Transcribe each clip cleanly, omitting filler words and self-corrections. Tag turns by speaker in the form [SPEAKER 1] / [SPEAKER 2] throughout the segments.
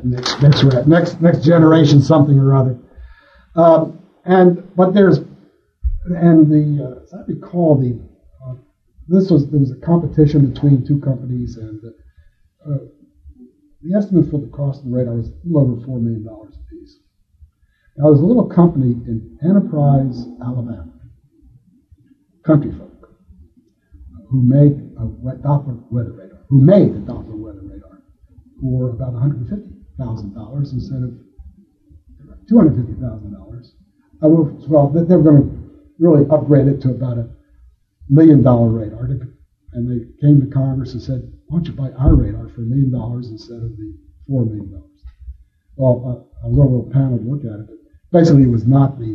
[SPEAKER 1] next generation something or other. As I recall, there was a competition between two companies, and the estimate for the cost of the radar was a little over $4 million a piece. Now, there's a little company in Enterprise, Alabama, country folk, who make a Doppler weather radar, for about $150,000 instead of $250,000. Well, they were going to really upgrade it to about $1 million radar. And they came to Congress and said, why don't you buy our radar for $1 million instead of the $4 million? Well, I was on a little panel to look at it, but basically it was not for $1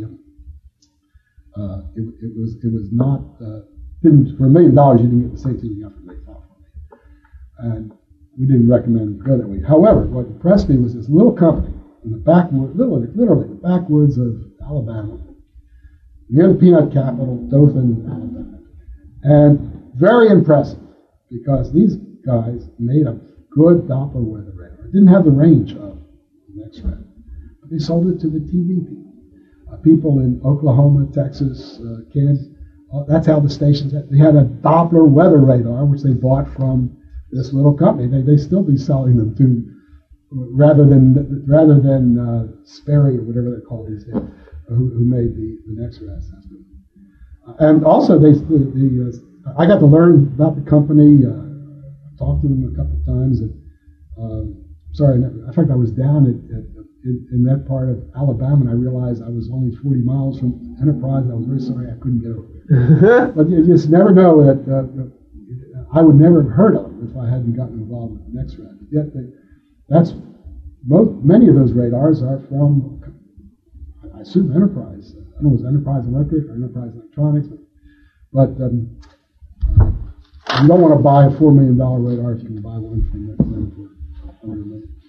[SPEAKER 1] million you didn't get the same thing you got for $1 million. And we didn't recommend go that way. However, what impressed me was this little company in the backwoods, literally the backwoods of Alabama, near the peanut capital, Dothan, Alabama. And very impressive, because these guys made a good Doppler weather radar. It didn't have the range of an X-ray, but they sold it to the TV people. People in Oklahoma, Texas, Kansas. That's how the stations had. They had a Doppler weather radar, which they bought from this little company. They still be selling them to, rather than Sperry or whatever they're called these days, who made the X-ray assessment. And also, I got to learn about the company. Talked to them a couple of times. And in fact, I was down in that part of Alabama, and I realized I was only 40 miles from Enterprise. I was very sorry I couldn't get over there. But you just never know that I would never have heard of them if I hadn't gotten involved with the X-ray. Yet many of those radars are from, I assume, Enterprise. I don't know if it was Enterprise Electric or Enterprise Electronics, but you don't want to buy a $4 million radar if you can buy one from that for $100 million.